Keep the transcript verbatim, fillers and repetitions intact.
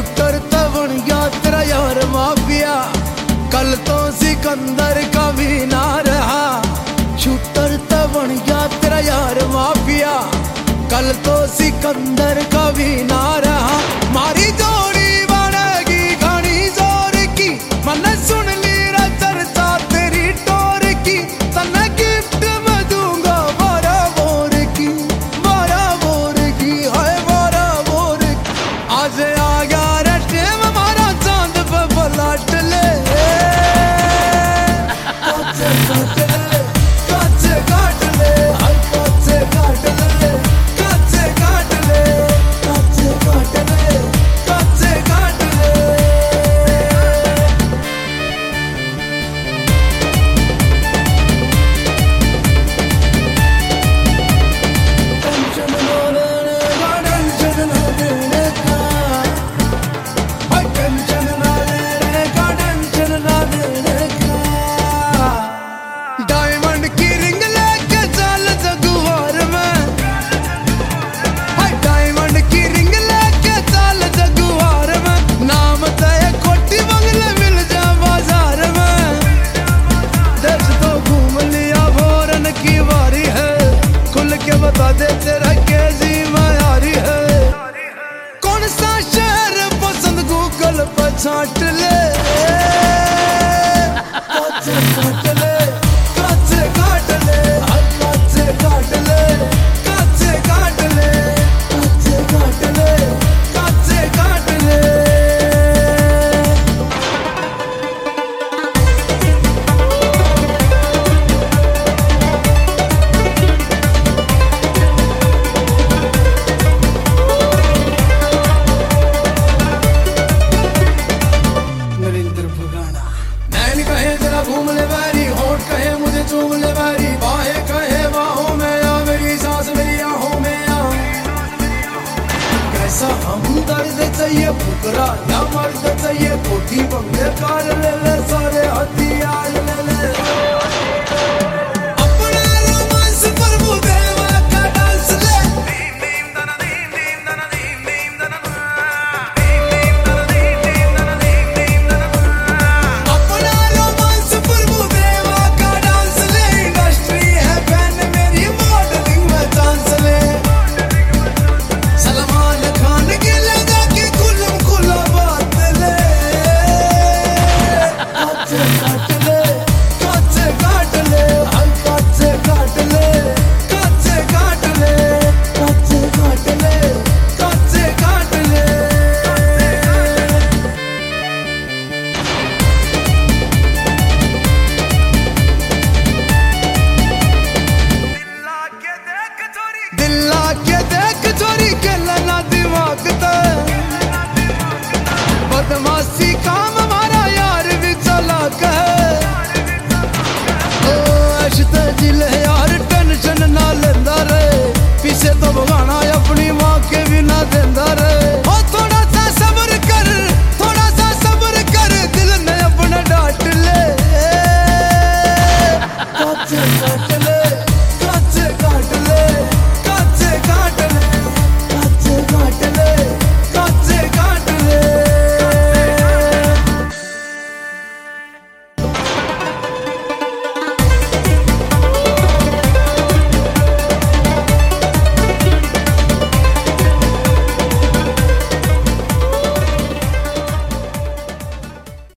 Shooter तो बन गया तेरा यार माफिया, कल तो सिकंदर का भी ना रहा। शूटर तो बन गया तेरा यार माफिया, कल तो सिकंदर का भी ना रहा। मारी जोड़ी बनेगी घनी जोर की, मैंने सुन ली रा चर्चा तेरी टोर की। तन्ने गिफ्ट में दूंगा बारह बोर की, बारह बोर की, हाय बारह बोर की। आज आ गया रे टेम हमारा चांद पे पलट ले। काचे काट ले, काचे काट ले, हाय काचे काट ले, काचे काट ले, काचे काट ले, काचे काट ले। टेंशन ना लेने का, टेंशन ना देने का, हाय टेंशन ना लेने का, टेंशन ना देने का। डायमंड की रिंग लेके चल जगुआर में, हाय डायमंड की रिंग लेके चल जगुआर में। नाम तय कोठी बंगले मिल जा बाजार में। देश तो घूम लिया फौरन की बारी है, खुल के बता दे तेरा कैसी मायारी है। कौन सा शहर पसंद गूगल पर छांट ले। काचे काट ले, काचे काट ले, हाय काचे काट ले, काचे काट ले, काचे काट ले, काचे काट ले। नरेंद्र भुगाना। नैन कहे तेरा घूम ले बैरी, होठ कहे मुझे चूम ले बैरी, बाहें कहे बाहों में आ, मेरी सांस मेरी आहों में आ। कैसा हम दर्द चाहिए फुकरा या मर्द चाहिए, कोठी बंगले कार ले ले, सारे हथियार ले ले।